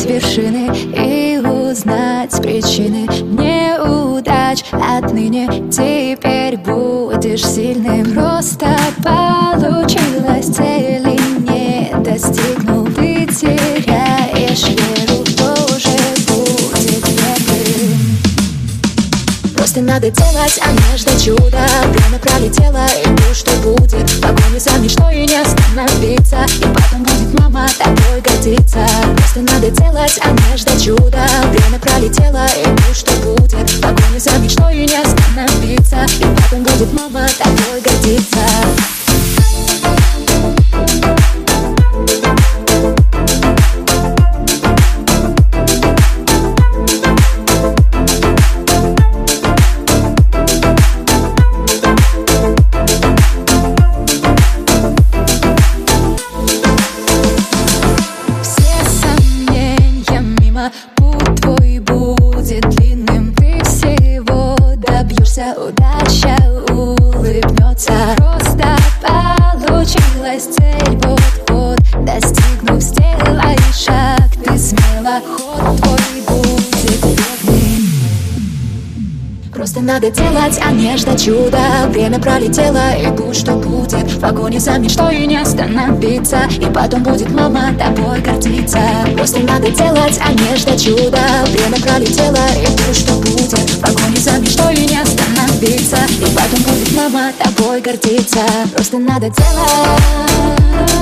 вершины и узнать причины неудач. Отныне теперь будешь сильным. Просто получилось, цели не достигнул. Ты теряешь веру, тоже будет первым. Просто надо делать, а не ждать чуда. Время пролетело, и то, что будет. В погоне за мечтой и не остановиться. И потом будет мама тобой гордиться. Просто надо делать, а не ждать чуда. Время пролетело, и то, что будет. В погоне за мечтой и не остановиться. И потом будет мама тобой гордиться. Путь твой будет длинным, ты всего добьешься, удача улыбнется. Просто получилась цель, вот-вот достигнув, сделай шаг, ты смело, ход твой будет верным. Просто надо делать, а не ждать чуда. Время пролетело, и будь что будет. В погоне за мечтой и не остановиться. И потом будет мама тобой гордиться. Просто надо делать, а не ждать чуда. Время пролетело, и будь что будет. В погоне за мечтой и не остановиться. И потом будет мама тобой гордиться. Просто надо делать.